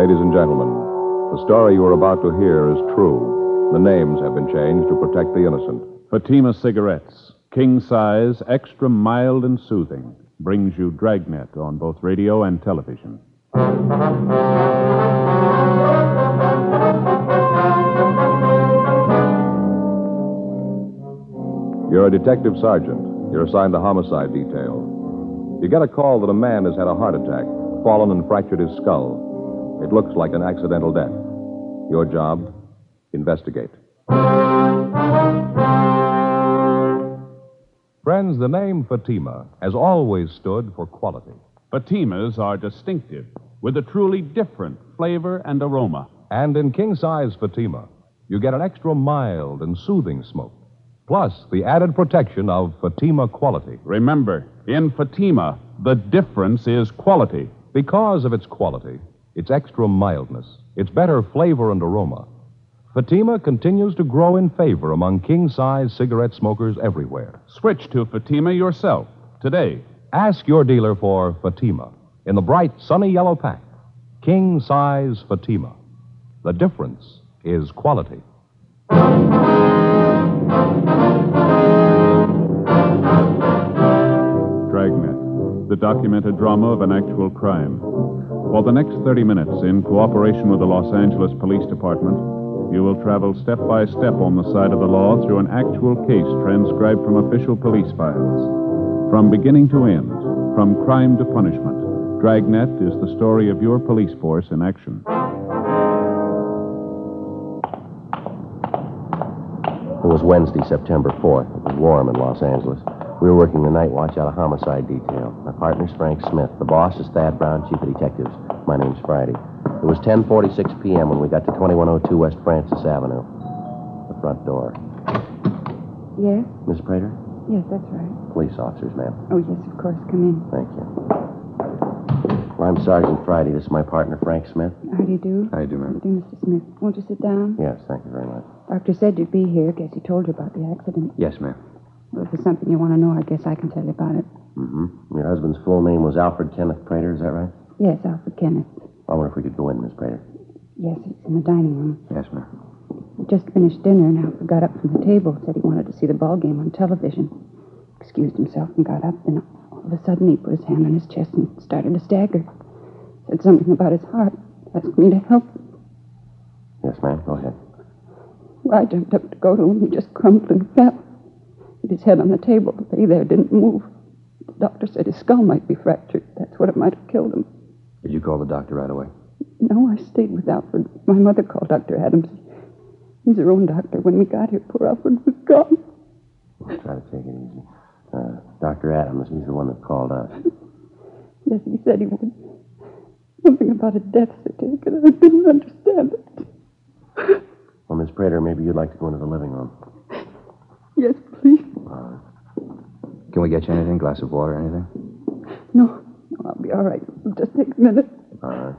ladies and gentlemen. The story you are about to hear is true. The names have been changed to protect the innocent. Fatima Cigarettes, king size, extra mild and soothing, brings you Dragnet on both radio and television. You're a detective sergeant. You're assigned to homicide detail. You get a call that a man has had a heart attack, fallen and fractured his skull. It looks like an accidental death. Your job, investigate. Friends, the name Fatima has always stood for quality. Fatimas are distinctive, with a truly different flavor and aroma. And in king-size Fatima, you get an extra mild and soothing smoke, plus the added protection of Fatima quality. Remember, in Fatima, the difference is quality. Because of its quality, its extra mildness, its better flavor and aroma, Fatima continues to grow in favor among king-size cigarette smokers everywhere. Switch to Fatima yourself today. Ask your dealer for Fatima in the bright, sunny yellow pack. King-size Fatima. The difference is quality. Dragnet, the documented drama of an actual crime. For the next 30 minutes, in cooperation with the Los Angeles Police Department, you will travel step by step on the side of the law through an actual case transcribed from official police files. From beginning to end, from crime to punishment, Dragnet is the story of your police force in action. It was Wednesday, September 4th. It was warm in Los Angeles. We were working the night watch out of homicide detail. My partner's Frank Smith. The boss is Thad Brown, chief of detectives. My name's Friday. It was 10:46 p.m. when we got to 2102 West Francis Avenue. The front door. Yes? Miss Prater? Yes, that's right. Police officers, ma'am. Oh, yes, of course. Come in. Thank you. Well, I'm Sergeant Friday. This is my partner, Frank Smith. How do you do? How do you do, ma'am? How do you do, Mr. Smith? Won't you sit down? Yes, thank you very much. Doctor said you'd be here. Guess he told you about the accident. Yes, ma'am. Well, if there's something you want to know, I guess I can tell you about it. Mm-hmm. Your husband's full name was Alfred Kenneth Prater, is that right? Yes, Alfred Kenneth. I wonder if we could go in, Miss Prater. Yes, it's in the dining room. Yes, ma'am. We just finished dinner, and Alfred got up from the table, said he wanted to see the ball game on television. Excused himself and got up, then all of a sudden he put his hand on his chest and started to stagger. Said something about his heart. Asked me to help him. Yes, ma'am. Go ahead. Well, I jumped up to go to him. He just crumpled and fell. Hit his head on the table. The lay there didn't move. The doctor said his skull might be fractured. That's what it might have killed him. Did you call the doctor right away? No, I stayed with Alfred. My mother called Dr. Adams. He's her own doctor. When we got here, poor Alfred was gone. I'll try to take it easy. Dr. Adams, he's the one that called us. Yes, he said he would. Something about a death certificate. I didn't understand it. Well, Miss Prater, maybe you'd like to go into the living room. Yes, please. Can we get you anything? Glass of water, anything? No, I'll be all right. It'll just take a minute. All right.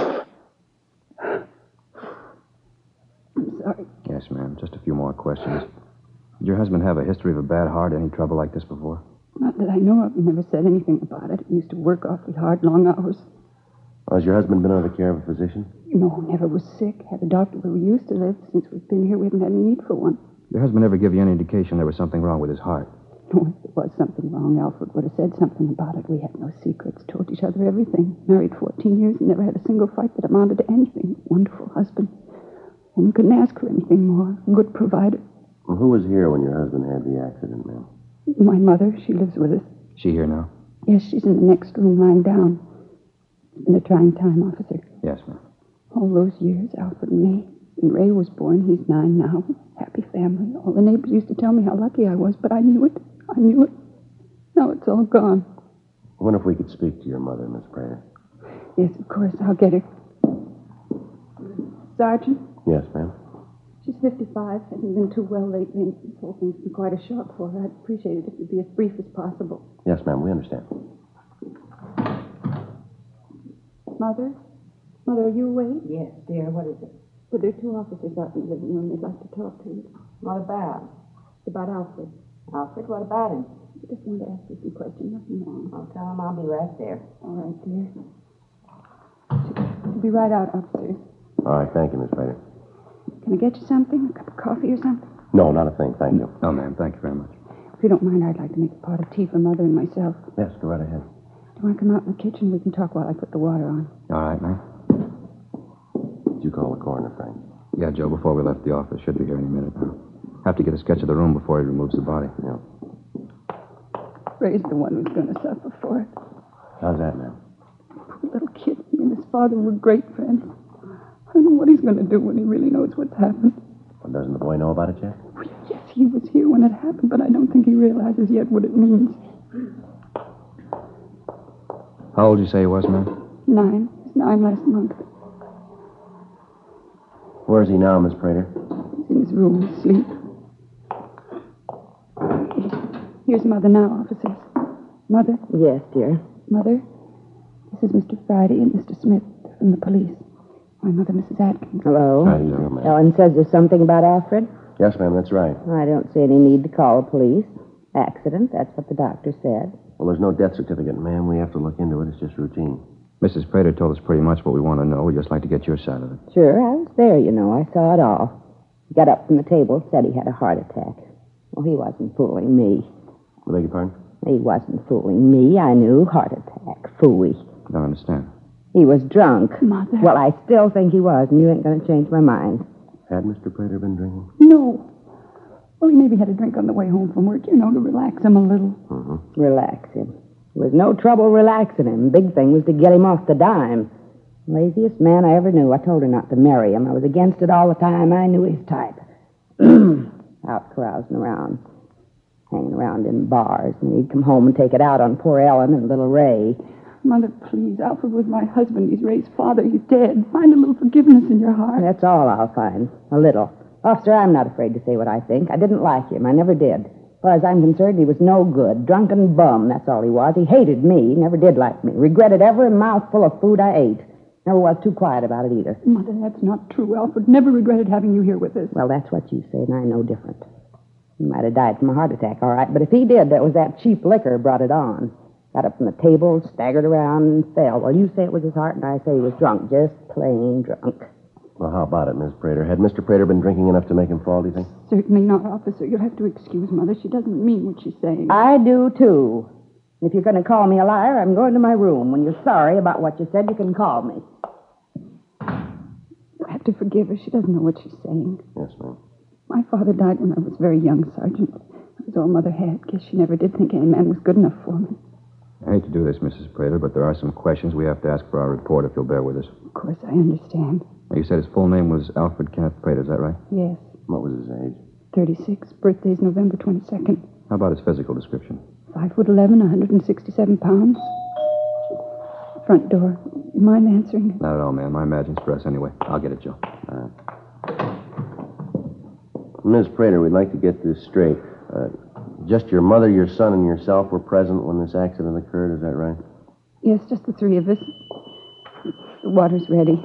I'm sorry. Yes, ma'am. Just a few more questions. Did your husband have a history of a bad heart? Any trouble like this before? Not that I know of. He never said anything about it. He used to work awfully hard, long hours. Well, has your husband been under the care of a physician? No, never was sick. Had a doctor where we used to live. Since we've been here, we haven't had any need for one. Your husband ever give you any indication there was something wrong with his heart? No, if there was something wrong, Alfred would have said something about it. We had no secrets, told each other everything. Married 14 years and never had a single fight that amounted to anything. Wonderful husband. Woman couldn't ask for anything more. Good provider. Well, who was here when your husband had the accident, ma'am? My mother, she lives with us. She here now? Yes, she's in the next room lying down. In a trying time, officer. Yes, ma'am. All those years, Alfred and me. When Ray was born, he's 9 now. Happy family. All the neighbors used to tell me how lucky I was, but I knew it. I knew it. Now it's all gone. I wonder if we could speak to your mother, Miss Prater. Yes, of course. I'll get her. Sergeant? Yes, ma'am. She's 55. Hasn't been too well lately, and this whole thing's been quite a shock for her. I'd appreciate it if you'd be as brief as possible. Yes, ma'am. We understand. Mother? Mother, are you awake? Yes, dear. What is it? Well, there are 2 officers out in the living room. They'd like to talk to you. What about? It's about Alfred. Alfred, what about him? I just wanted to ask you some questions. Nothing wrong. I'll tell him I'll be right there. All right, dear. I'll be right out, officers. All right, thank you, Miss Prater. Can I get you something? A cup of coffee or something? No, not a thing, thank you. No, ma'am. Thank you very much. If you don't mind, I'd like to make a pot of tea for Mother and myself. Yes, go right ahead. Do you want to come out in the kitchen? We can talk while I put the water on. All right, ma'am. Did you call the coroner, Frank? Yeah, Joe, before we left the office. Should be here any minute now. Have to get a sketch of the room before he removes the body. Yeah. Ray's the one who's going to suffer for it. How's that, ma'am? Poor little kid. He and his father were great friends. I don't know what he's going to do when he really knows what's happened. Well, doesn't the boy know about it yet? Well, yes, he was here when it happened, but I don't think he realizes yet what it means. How old did you say he was, ma'am? 9. He was 9 last month. Where is he now, Miss Prater? He's in his room, asleep. Here's Mother now, officers. Mother? Yes, dear. Mother? This is Mr. Friday and Mr. Smith from the police. My mother, Mrs. Atkins. Hello. How do you do, ma'am? Ellen says there's something about Alfred. Yes, ma'am, that's right. I don't see any need to call the police. Accident, that's what the doctor said. Well, there's no death certificate, ma'am. We have to look into it. It's just routine. Mrs. Prater told us pretty much what we want to know. We'd just like to get your side of it. Sure, I was there, you know. I saw it all. He got up from the table, said he had a heart attack. Well, he wasn't fooling me. I beg your pardon? He wasn't fooling me. I knew. Heart attack. Phooey. I don't understand. He was drunk. Mother. Well, I still think he was, and you ain't going to change my mind. Had Mr. Prater been drinking? No. Well, he maybe had a drink on the way home from work, you know, to relax him a little. Mm-hmm. Relax him. There was no trouble relaxing him. Big thing was to get him off the dime. Laziest man I ever knew. I told her not to marry him. I was against it all the time. I knew his type. Out carousing around. Hanging around in bars. And he'd come home and take it out on poor Ellen and little Ray. Mother, please. Alfred was my husband. He's Ray's father. He's dead. Find a little forgiveness in your heart. That's all I'll find. A little. Officer, I'm not afraid to say what I think. I didn't like him. I never did. As far as I'm concerned, he was no good. Drunken bum, that's all he was. He hated me. Never did like me. Regretted every mouthful of food I ate. Never was too quiet about it either. Mother, that's not true. Alfred never regretted having you here with us. Well, that's what you say, and I know different. He might have died from a heart attack, all right, but if he did, that was that cheap liquor brought it on. Got up from the table, staggered around, and fell. Well, you say it was his heart, and I say he was drunk. Just plain drunk. Well, how about it, Miss Prater? Had Mr. Prater been drinking enough to make him fall, do you think? Certainly not, officer. You'll have to excuse Mother. She doesn't mean what she's saying. I do, too. If you're going to call me a liar, I'm going to my room. When you're sorry about what you said, you can call me. You'll have to forgive her. She doesn't know what she's saying. Yes, ma'am. My father died when I was very young, Sergeant. That was all Mother had. Guess she never did think any man was good enough for me. I hate to do this, Mrs. Prater, but there are some questions we have to ask for our report, if you'll bear with us. Of course, I understand. Now, you said his full name was Alfred Kenneth Prater, is that right? Yes. What was his age? 36. Birthday's November 22nd. How about his physical description? 5'11", 167 pounds. Front door. You mind answering it? Not at all, ma'am. I imagine stress anyway. I'll get it, Joe. Miss Prater, we'd like to get this straight. Just your mother, your son, and yourself were present when this accident occurred, is that right? Yes, just the three of us. The water's ready.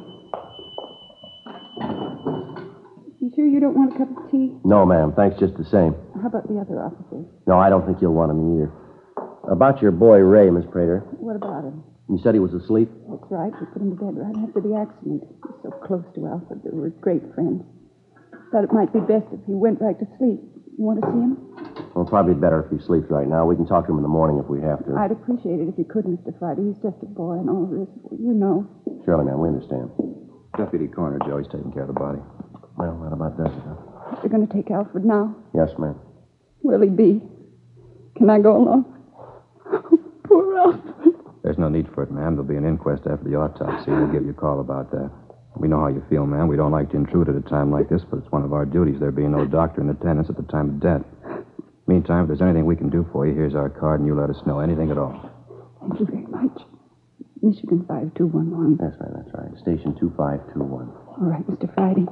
You sure you don't want a cup of tea? No, ma'am. Thanks just the same. How about the other officers? No, I don't think you'll want him either. About your boy, Ray, Miss Prater. What about him? You said he was asleep? That's right. We put him to bed right after the accident. He was so close to Alfred. They were great friends. Thought it might be best if he went right to sleep. You want to see him? Well, probably better if he sleeps right now. We can talk to him in the morning if we have to. I'd appreciate it if you could, Mr. Friday. He's just a boy and all this. You know. Surely, ma'am, we understand. Deputy Coroner, Joe. He's taking care of the body. Well, that about does it, huh? You're going to take Alfred now? Yes, ma'am. Where'll he be? Can I go along? Oh, poor Alfred. There's no need for it, ma'am. There'll be an inquest after the autopsy. We'll give you a call about that. We know how you feel, ma'am. We don't like to intrude at a time like this, but it's one of our duties, there being no doctor in attendance at the time of death. Meantime, if there's anything we can do for you, here's our card, and you let us know. Anything at all. Thank you very much. Michigan 5211. That's right, that's right. Station 2521. All right, Mr. Friday.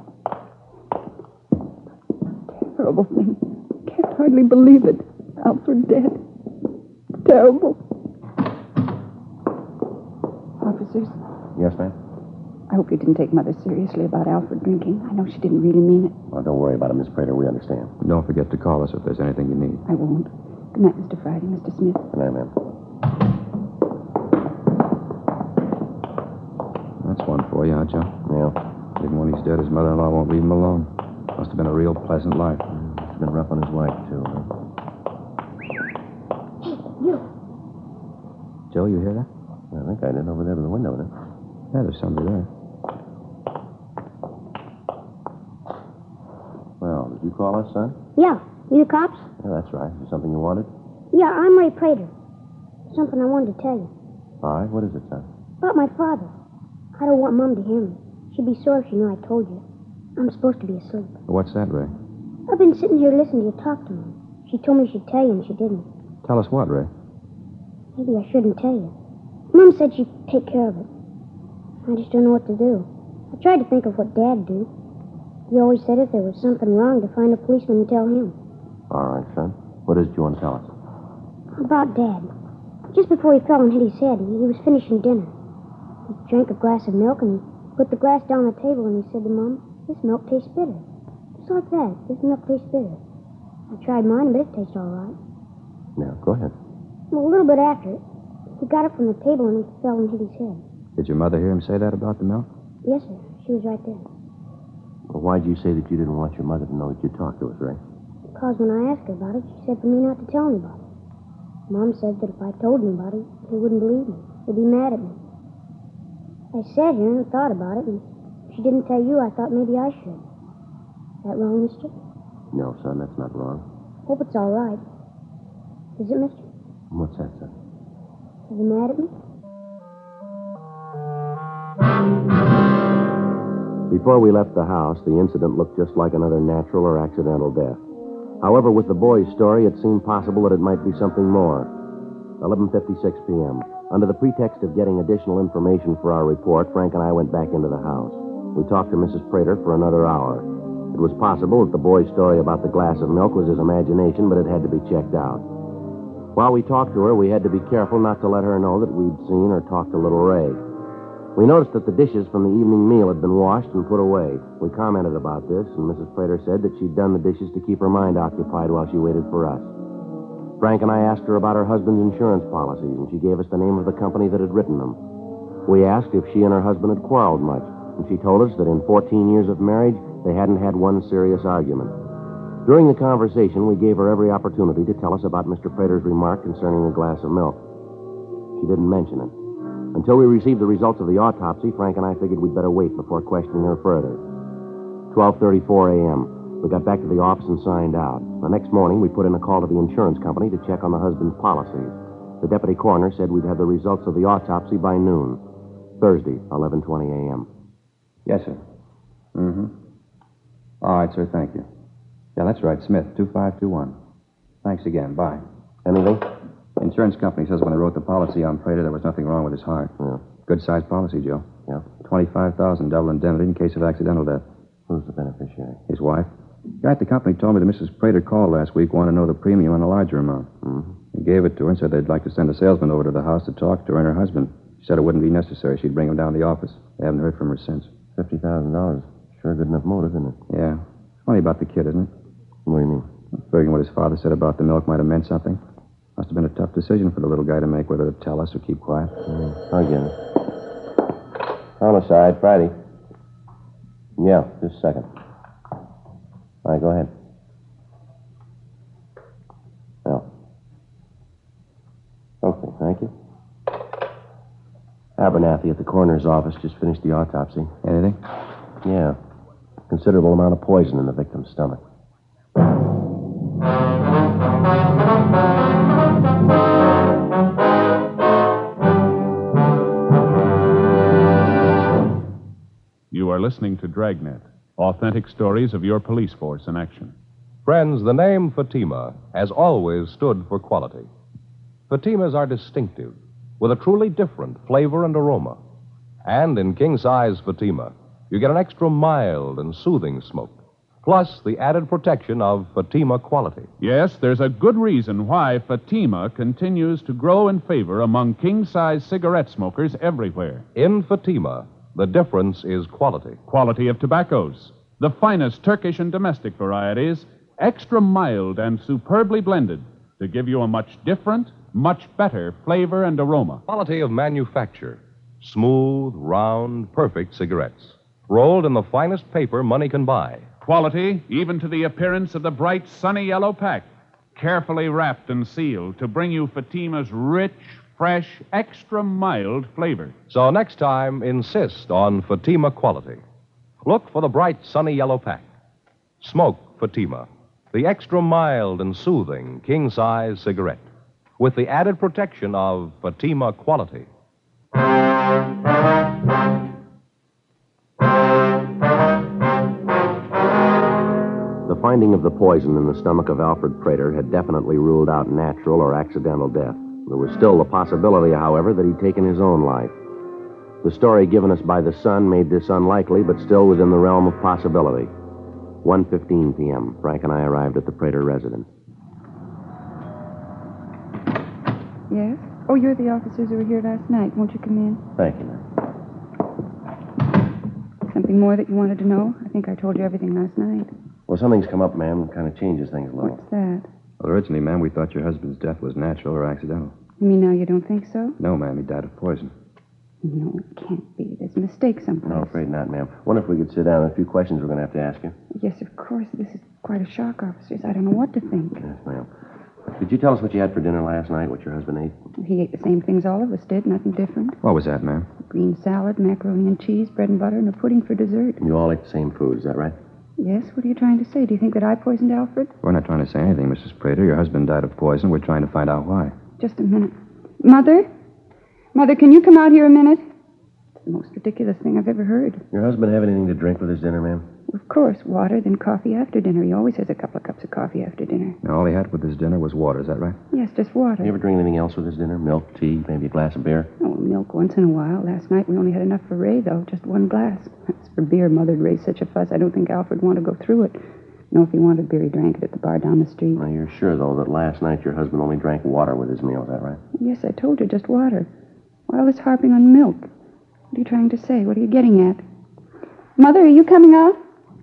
Terrible thing. Can't hardly believe it. Alfred dead. Terrible. Officers, Yes, ma'am? I hope you didn't take Mother seriously about Alfred drinking. I know she didn't really mean it. Well, don't worry about it, Miss Prater. We understand. Don't forget to call us if there's anything you need. I won't. Good night, Mr. Friday, Mr. Smith. Good night, ma'am. That's one for for you, huh, Joe? Yeah. Even when he's dead, his mother-in-law won't leave him alone. Must have been a real pleasant life. He's been rough on his wife, too. Huh? Hey, you. Joe, you hear that? I think I did over there by the window, didn't I? Yeah, there's somebody there. Well, did you call us, son? Yeah. You the cops? Yeah, that's right. Is there something you wanted? Yeah, I'm Ray Prater. Something I wanted to tell you. All right, what is it, son? About my father. I don't want Mom to hear me. She'd be sore if she knew I told you. I'm supposed to be asleep. What's that, Ray? I've been sitting here listening to you talk to Mom. She told me she'd tell you, and she didn't. Tell us what, Ray? Maybe I shouldn't tell you. Mom said she'd take care of it. I just don't know what to do. I tried to think of what Dad'd do. He always said if there was something wrong, to find a policeman and tell him. All right, son. What is it you want to tell us? About Dad. Just before he fell and hit his head, he was finishing dinner. He drank a glass of milk, and he put the glass down on the table, and he said to Mom, "This milk tastes bitter." Just like that. This milk tastes bitter. I tried mine, but it tastes all right. Now, go ahead. Well, a little bit after it, he got up from the table, and he fell and hit his head. Did your mother hear him say that about the milk? Yes, sir. She was right there. Well, why'd you say that you didn't want your mother to know that you talked to us, Ray? Because when I asked her about it, she said for me not to tell anybody. Mom said that if I told anybody, they wouldn't believe me. They'd be mad at me. I sat here and thought about it, and if she didn't tell you, I thought maybe I should. Is that wrong, mister? No, son, that's not wrong. Hope it's all right. Is it, mister? What's that, son? Are you mad at me? Before we left the house, the incident looked just like another natural or accidental death. However, with the boy's story, it seemed possible that it might be something more. 11:56 p.m. Under the pretext of getting additional information for our report, Frank and I went back into the house. We talked to Mrs. Prater for another hour. It was possible that the boy's story about the glass of milk was his imagination, but it had to be checked out. While we talked to her, we had to be careful not to let her know that we'd seen or talked to little Ray. We noticed that the dishes from the evening meal had been washed and put away. We commented about this, and Mrs. Prater said that she'd done the dishes to keep her mind occupied while she waited for us. Frank and I asked her about her husband's insurance policies, and she gave us the name of the company that had written them. We asked if she and her husband had quarreled much, and she told us that in 14 years of marriage, they hadn't had one serious argument. During the conversation, we gave her every opportunity to tell us about Mr. Prater's remark concerning the glass of milk. She didn't mention it. Until we received the results of the autopsy, Frank and I figured we'd better wait before questioning her further. 12:34 a.m. We got back to the office and signed out. The next morning, we put in a call to the insurance company to check on the husband's policies. The deputy coroner said we'd have the results of the autopsy by noon. Thursday, 11:20 a.m. Yes, sir. Mm-hmm. All right, sir, thank you. Yeah, that's right, Smith, 2521. Thanks again. Bye. Anything? Insurance company says when they wrote the policy on Prater, there was nothing wrong with his heart. Yeah. Good-sized policy, Joe. Yeah. $25,000 double indemnity in case of accidental death. Who's the beneficiary? His wife. The guy at the company told me that Mrs. Prater called last week, wanted to know the premium on a larger amount. Mm-hmm. He gave it to her and said they'd like to send a salesman over to the house to talk to her and her husband. She said it wouldn't be necessary. She'd bring him down to the office. They haven't heard from her since. $50,000. Sure good enough motive, isn't it? Yeah. Funny about the kid, isn't it? What do you mean? Figuring what his father said about the milk might have meant something. Must have been a tough decision for the little guy to make, whether to tell us or keep quiet. I get it. Homicide, Friday. Yeah, just a second. All right, go ahead. Well. Okay, thank you. Abernathy at the coroner's office just finished the autopsy. Anything? Yeah. Considerable amount of poison in the victim's stomach. You are listening to Dragnet, authentic stories of your police force in action. Friends, the name Fatima has always stood for quality. Fatimas are distinctive, with a truly different flavor and aroma. And in king-size Fatima, you get an extra mild and soothing smoke, plus the added protection of Fatima quality. Yes, there's a good reason why Fatima continues to grow in favor among king-size cigarette smokers everywhere. In Fatima, the difference is quality. Quality of tobaccos, the finest Turkish and domestic varieties, extra mild and superbly blended to give you a much different, much better flavor and aroma. Quality of manufacture. Smooth, round, perfect cigarettes. Rolled in the finest paper money can buy. Quality, even to the appearance of the bright, sunny yellow pack. Carefully wrapped and sealed to bring you Fatima's rich, fresh, extra mild flavor. So next time, insist on Fatima quality. Look for the bright, sunny yellow pack. Smoke Fatima, the extra mild and soothing king-size cigarette, with the added protection of Fatima quality. The finding of the poison in the stomach of Alfred Prater had definitely ruled out natural or accidental death. There was still the possibility, however, that he'd taken his own life. The story given us by the Sun made this unlikely, but still within the realm of possibility. 1:15 p.m. Frank and I arrived at the Prater residence. Yes? Oh, you're the officers who were here last night. Won't you come in? Thank you, ma'am. Something more that you wanted to know? I think I told you everything last night. Well, something's come up, ma'am. Kind of changes things a little. What's that? Well, originally, ma'am, we thought your husband's death was natural or accidental. You mean now you don't think so? No, ma'am, he died of poison. No, it can't be. There's a mistake someplace. No, afraid not, ma'am. Wonder if we could sit down. A few questions we're going to have to ask you. Yes, of course. This is quite a shock, officers. I don't know what to think. Yes, ma'am. Did you tell us what you had for dinner last night, what your husband ate? He ate the same things all of us did, nothing different. What was that, ma'am? Green salad, macaroni and cheese, bread and butter, and a pudding for dessert. You all ate the same food, is that right? Yes, what are you trying to say? Do you think that I poisoned Alfred? We're not trying to say anything, Mrs. Prater. Your husband died of poison. We're trying to find out why. Just a minute. Mother? Mother, can you come out here a minute? It's the most ridiculous thing I've ever heard. Your husband have anything to drink with his dinner, ma'am? Of course, water, then coffee after dinner. He always has a couple of cups of coffee after dinner. Now, all he had with his dinner was water. Is that right? Yes, just water. You ever drink anything else with his dinner? Milk, tea, maybe a glass of beer? Oh, milk once in a while. Last night we only had enough for Ray, though. Just one glass. As for beer, Mother'd raised such a fuss, I don't think Alfred wanted to go through it. No, if he wanted beer, he drank it at the bar down the street. Now, you're sure, though, that last night your husband only drank water with his meal, is that right? Yes, I told you, just water. Why all this harping on milk? What are you trying to say? What are you getting at? Mother, are you coming out?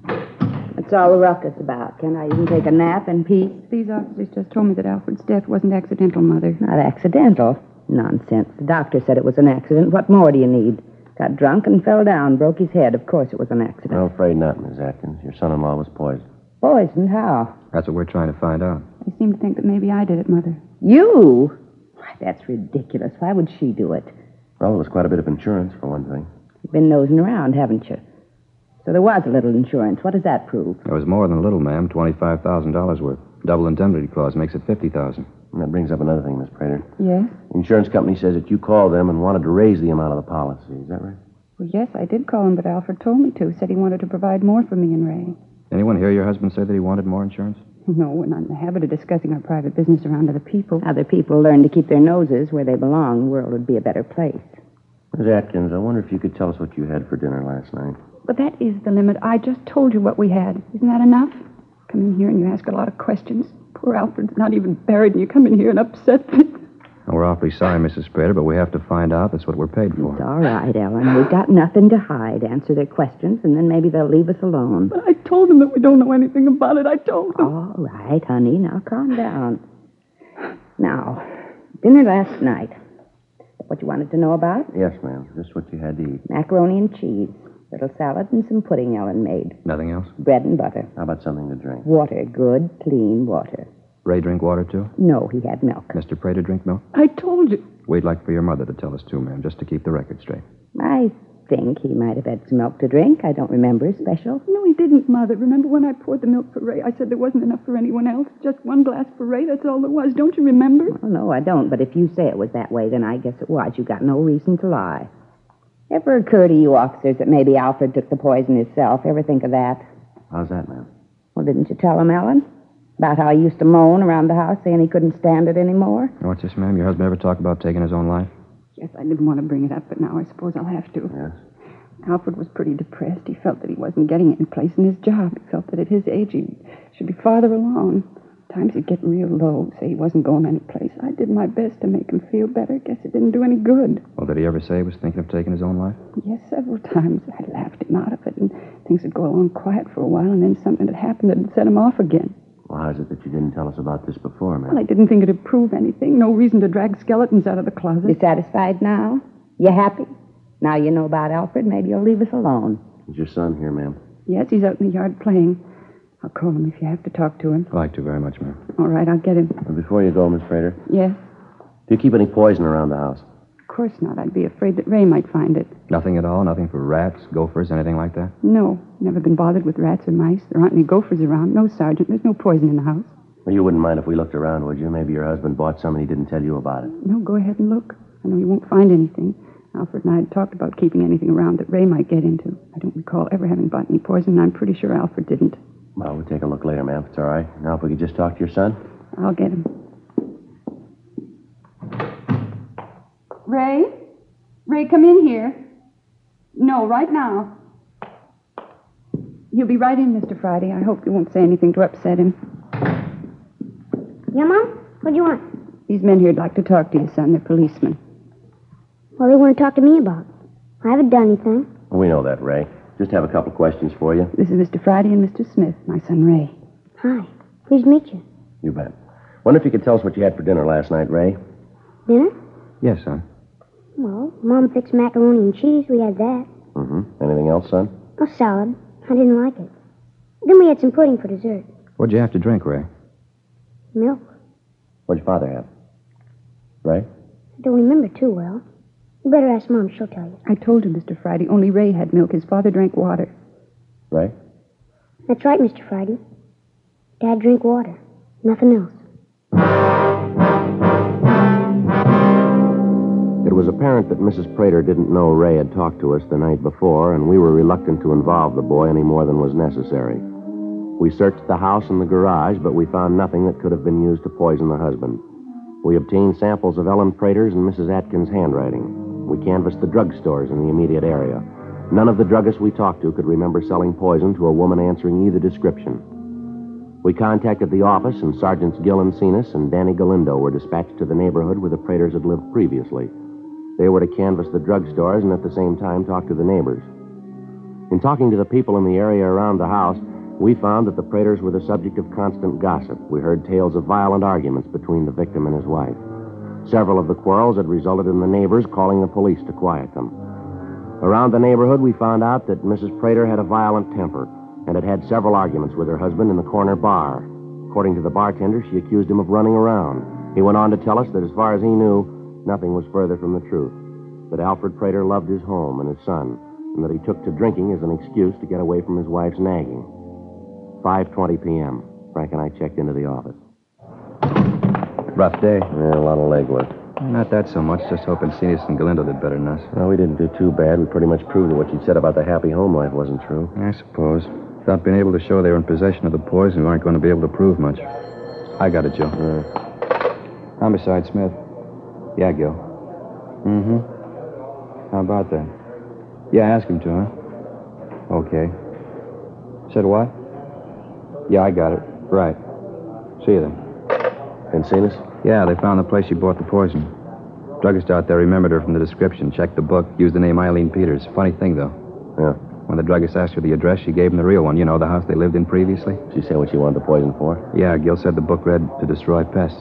That's all the ruckus about. Can't I even take a nap in peace? These officers just told me that Alfred's death wasn't accidental, Mother. Not accidental. Nonsense. The doctor said it was an accident. What more do you need? Got drunk and fell down, broke his head. Of course it was an accident. I'm afraid not, Miss Atkins. Your son-in-law was poisoned. Poisoned? How? That's what we're trying to find out. They seem to think that maybe I did it, Mother. You? Why, that's ridiculous. Why would she do it? Well, there was quite a bit of insurance, for one thing. You've been nosing around, haven't you? So there was a little insurance. What does that prove? It was more than a little, ma'am. $25,000 worth. Double indemnity clause makes it $50,000. And that brings up another thing, Miss Prater. Yes? The insurance company says that you called them and wanted to raise the amount of the policy. Is that right? Well, yes, I did call him, but Alfred told me to. Said he wanted to provide more for me and Ray. Anyone hear your husband say that he wanted more insurance? No, we're not in the habit of discussing our private business around other people. Other people learn to keep their noses where they belong. The world would be a better place. Miss Atkins, I wonder if you could tell us what you had for dinner last night. But that is the limit. I just told you what we had. Isn't that enough? Come in here and you ask a lot of questions. Poor Alfred's not even buried, and you come in here and upset things. Well, we're awfully sorry, Mrs. Prater, but we have to find out. That's what we're paid for. It's all right, Ellen. We've got nothing to hide. Answer their questions, and then maybe they'll leave us alone. But I told them that we don't know anything about it. I told them. All right, honey. Now calm down. Now, dinner last night. What you wanted to know about? Yes, ma'am. Just what you had to eat. Macaroni and cheese. Little salad and some pudding Ellen made. Nothing else? Bread and butter. How about something to drink? Water. Good, clean water. Ray drink water, too? No, he had milk. Mr. Prater drink milk? I told you. We'd like for your mother to tell us, too, ma'am, just to keep the record straight. I think he might have had some milk to drink. I don't remember special. No, he didn't, Mother. Remember when I poured the milk for Ray? I said there wasn't enough for anyone else. Just one glass for Ray. That's all there was. Don't you remember? Well, no, I don't. But if you say it was that way, then I guess it was. You got no reason to lie. Ever occur to you officers that maybe Alfred took the poison himself? Ever think of that? How's that, ma'am? Well, didn't you tell him, Ellen? About how he used to moan around the house saying he couldn't stand it anymore? What's this, ma'am? Your husband ever talk about taking his own life? Yes, I didn't want to bring it up, but now I suppose I'll have to. Yes. Alfred was pretty depressed. He felt that he wasn't getting any place in his job. He felt that at his age he should be farther along. Times he'd get real low, say he wasn't going any place. I did my best to make him feel better. Guess it didn't do any good. Well, did he ever say he was thinking of taking his own life? Yes, several times. I laughed him out of it, and things would go along quiet for a while, and then something would happen that would set him off again. Well, how is it that you didn't tell us about this before, ma'am? Well, I didn't think it'd prove anything. No reason to drag skeletons out of the closet. You satisfied now? You happy? Now you know about Alfred, maybe you'll leave us alone. Is your son here, ma'am? Yes, he's out in the yard playing. I'll call him if you have to talk to him. I'd like to very much, ma'am. All right, I'll get him. Before you go, Miss Prater, Yes? do you keep any poison around the house? Of course not. I'd be afraid that Ray might find it. Nothing at all? Nothing for rats, gophers, anything like that? No, never been bothered with rats or mice. There aren't any gophers around. No, Sergeant. There's no poison in the house. Well, you wouldn't mind if we looked around, would you? Maybe your husband bought some and he didn't tell you about it. No, go ahead and look. I know you won't find anything. Alfred and I had talked about keeping anything around that Ray might get into. I don't recall ever having bought any poison, and I'm pretty sure Alfred didn't. Well, we'll take a look later, ma'am, if it's all right. Now, if we could just talk to your son. I'll get him. Ray? Ray, come in here. No, right now. He'll be right in, Mr. Friday. I hope you won't say anything to upset him. Yeah, Mom? What do you want? These men here'd like to talk to you, son. They're policemen. What do they want to talk to me about? I haven't done anything. We know that, Ray. Just have a couple questions for you. This is Mr. Friday and Mr. Smith, my son Ray. Hi. Pleased to meet you. You bet. Wonder if you could tell us what you had for dinner last night, Ray? Dinner? Yes, son. Well, Mom fixed macaroni and cheese. We had that. Mm-hmm. Anything else, son? A salad. I didn't like it. Then we had some pudding for dessert. What'd you have to drink, Ray? Milk. What'd your father have? Ray? I don't remember too well. You better ask Mom. She'll tell you. I told you, Mr. Friday, only Ray had milk. His father drank water. Ray? That's right, Mr. Friday. Dad drank water. Nothing else. It was apparent that Mrs. Prater didn't know Ray had talked to us the night before, and we were reluctant to involve the boy any more than was necessary. We searched the house and the garage, but we found nothing that could have been used to poison the husband. We obtained samples of Ellen Prater's and Mrs. Atkins' handwriting. We canvassed the drugstores in the immediate area. None of the druggists we talked to could remember selling poison to a woman answering either description. We contacted the office, and Sergeants Gill and Cenas and Danny Galindo were dispatched to the neighborhood where the Praters had lived previously. They were to canvass the drugstores and at the same time talk to the neighbors. In talking to the people in the area around the house, we found that the Praters were the subject of constant gossip. We heard tales of violent arguments between the victim and his wife. Several of the quarrels had resulted in the neighbors calling the police to quiet them. Around the neighborhood, we found out that Mrs. Prater had a violent temper and had had several arguments with her husband in the corner bar. According to the bartender, she accused him of running around. He went on to tell us that as far as he knew, nothing was further from the truth. That Alfred Prater loved his home and his son, and that he took to drinking as an excuse to get away from his wife's nagging. 5:20 p.m. Frank and I checked into the office. Rough day. Yeah, a lot of legwork. Not that so much. Just hoping Cenas and Galindo did better than us. Well, we didn't do too bad. We pretty much proved that what you'd said about the happy home life wasn't true. I suppose. Without being able to show they were in possession of the poison, we aren't going to be able to prove much. I got it, Joe. Homicide, Smith. Yeah, Gil. Mm-hmm. How about that? Yeah, ask him to, huh? Okay. Said what? Yeah, I got it. Right. See you then. And Cenas? Yeah, they found the place she bought the poison. Druggist out there remembered her from the description, checked the book, used the name Eileen Peters. Funny thing, though. Yeah. When the druggist asked her the address, she gave him the real one. You know, the house they lived in previously? She said what she wanted the poison for? Yeah, Gil said the book read to destroy pests.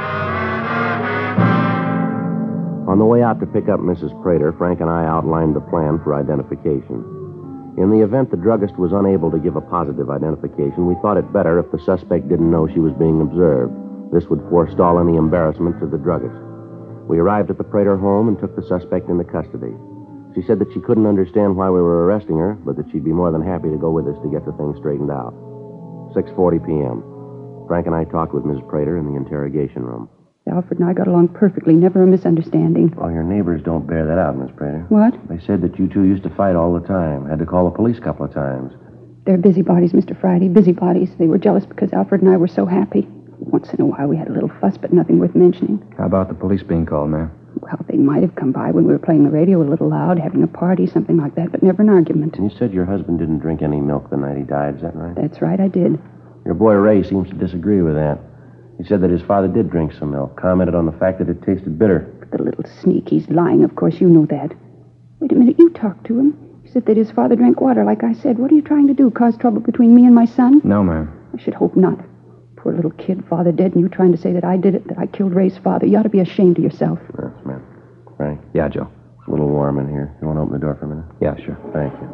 On the way out to pick up Mrs. Prater, Frank and I outlined the plan for identification. In the event the druggist was unable to give a positive identification, we thought it better if the suspect didn't know she was being observed. This would forestall any embarrassment to the druggist. We arrived at the Prater home and took the suspect into custody. She said that she couldn't understand why we were arresting her, but that she'd be more than happy to go with us to get the thing straightened out. 6:40 p.m. Frank and I talked with Mrs. Prater in the interrogation room. Alfred and I got along perfectly, never a misunderstanding. Oh, your neighbors don't bear that out, Miss Prater. What? They said that you two used to fight all the time. Had to call the police a couple of times. They're busybodies, Mr. Friday, busybodies. They were jealous because Alfred and I were so happy. Once in a while we had a little fuss, but nothing worth mentioning. How about the police being called, ma'am? Well, they might have come by when we were playing the radio a little loud, having a party, something like that, but never an argument. And you said your husband didn't drink any milk the night he died, is that right? That's right, I did. Your boy Ray seems to disagree with that. He said that his father did drink some milk, commented on the fact that it tasted bitter. The little sneak, he's lying, of course, you know that. Wait a minute, you talked to him. He said that his father drank water, like I said. What are you trying to do, cause trouble between me and my son? No, ma'am. I should hope not. Poor little kid, father dead, and you trying to say that I did it, that I killed Ray's father. You ought to be ashamed of yourself. Yes, ma'am. Frank? Yeah, Joe. It's a little warm in here. You want want to open the door for a minute? Yeah, sure. Thank you.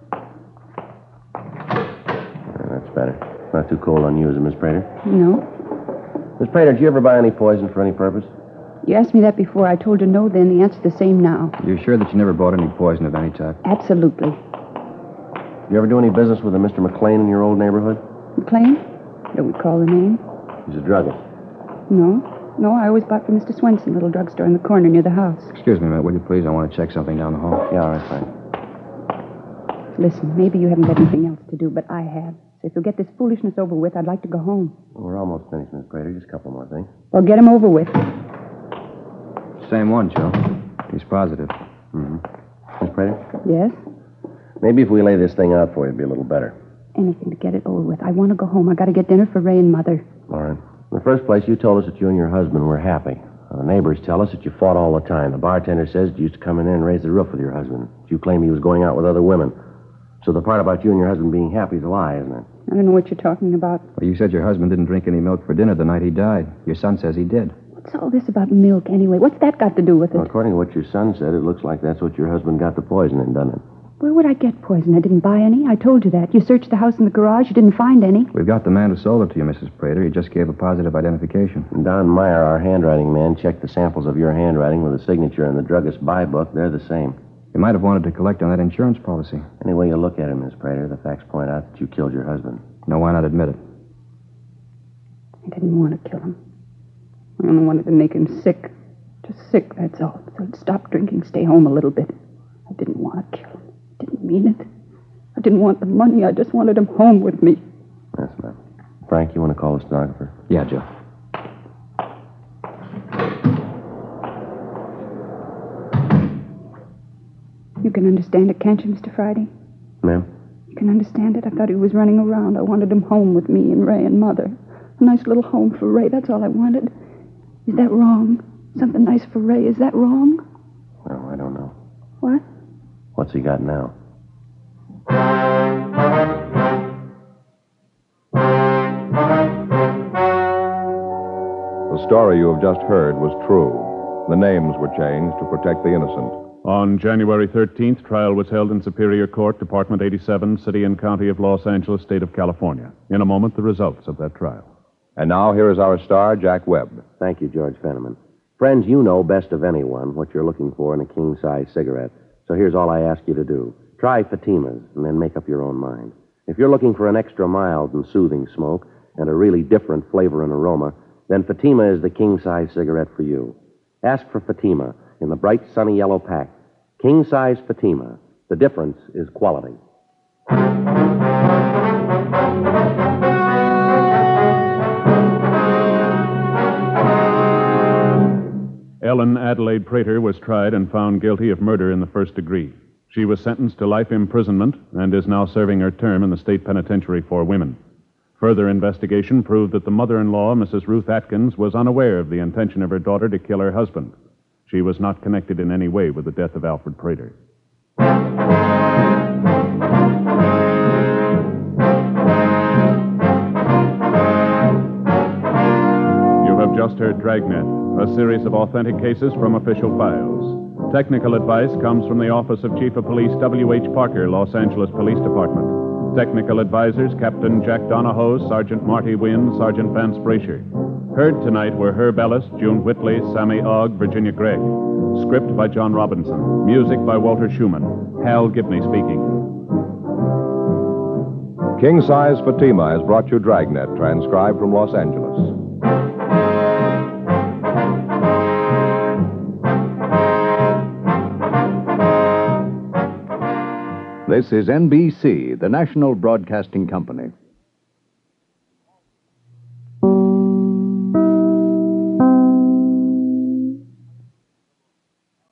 That's better. Not too cold on you, is it, Miss Prater? No. Miss Prater, did you ever buy any poison for any purpose? You asked me that before. I told you no then. The answer's the same now. You're sure that you never bought any poison of any type? Absolutely. You ever do any business with a Mr. McLean in your old neighborhood? McLean? Don't recall the name. He's a druggist. No. No, I always bought from Mr. Swenson, little drugstore in the corner near the house. Excuse me a minute, will you please? I want to check something down the hall. Yeah, all right, fine. Listen, maybe you haven't got anything else to do, but I have. So if you'll get this foolishness over with, I'd like to go home. Well, we're almost finished, Miss Prater. Just a couple more things. Well, get 'em over with. Same one, Joe. He's positive. Mm-hmm. Miss Prater? Yes? Maybe if we lay this thing out for you, it'd be a little better. Anything to get it over with. I want to go home. I got to get dinner for Ray and Mother. All right. In the first place, you told us that you and your husband were happy. The neighbors tell us that you fought all the time. The bartender says that you used to come in there and raise the roof with your husband. You claim he was going out with other women. So the part about you and your husband being happy is a lie, isn't it? I don't know what you're talking about. Well, you said your husband didn't drink any milk for dinner the night he died. Your son says he did. What's all this about milk, anyway? What's that got to do with it? Well, according to what your son said, it looks like that's what your husband got the poison in, doesn't it? Where would I get poison? I didn't buy any. I told you that. You searched the house and the garage. You didn't find any. We've got the man who sold it to you, Mrs. Prater. He just gave a positive identification. And Don Meyer, our handwriting man, checked the samples of your handwriting with a signature in the druggist's buy book. They're the same. He might have wanted to collect on that insurance policy. Any way you look at it, Miss Prater, the facts point out that you killed your husband. No, why not admit it? I didn't want to kill him. I only wanted to make him sick. Just sick, that's all. So he'd stop drinking, stay home a little bit. I didn't want to kill him. I didn't mean it. I didn't want the money. I just wanted him home with me. That's enough. Frank, you want to call the stenographer? Yeah, Joe. You can understand it, can't you, Mr. Friday? Ma'am? You can understand it? I thought he was running around. I wanted him home with me and Ray and Mother. A nice little home for Ray. That's all I wanted. Is that wrong? Something nice for Ray. Is that wrong? No, I don't know. What? What's he got now? The story you have just heard was true. The names were changed to protect the innocent. On January 13th, trial was held in Superior Court, Department 87, City and County of Los Angeles, State of California. In a moment, the results of that trial. And now here is our star, Jack Webb. Thank you, George Fenneman. Friends, you know best of anyone what you're looking for in a king-size cigarette. So here's all I ask you to do. Try Fatima's and then make up your own mind. If you're looking for an extra mild and soothing smoke and a really different flavor and aroma, then Fatima is the king-size cigarette for you. Ask for Fatima in the bright sunny yellow pack. King-size Fatima. The difference is quality. Ellen Adelaide Prater was tried and found guilty of murder in the first degree. She was sentenced to life imprisonment and is now serving her term in the state penitentiary for women. Further investigation proved that the mother-in-law, Mrs. Ruth Atkins, was unaware of the intention of her daughter to kill her husband. She was not connected in any way with the death of Alfred Prater. You have just heard Dragnet, a series of authentic cases from official files. Technical advice comes from the Office of Chief of Police W.H. Parker, Los Angeles Police Department. Technical advisors, Captain Jack Donahoe, Sergeant Marty Wynn, Sergeant Vance Brasher. Heard tonight were Herb Ellis, June Whitley, Sammy Ogg, Virginia Gregg. Script by John Robinson. Music by Walter Schumann. Hal Gibney speaking. King Size Fatima has brought you Dragnet, transcribed from Los Angeles. This is NBC, the national broadcasting company.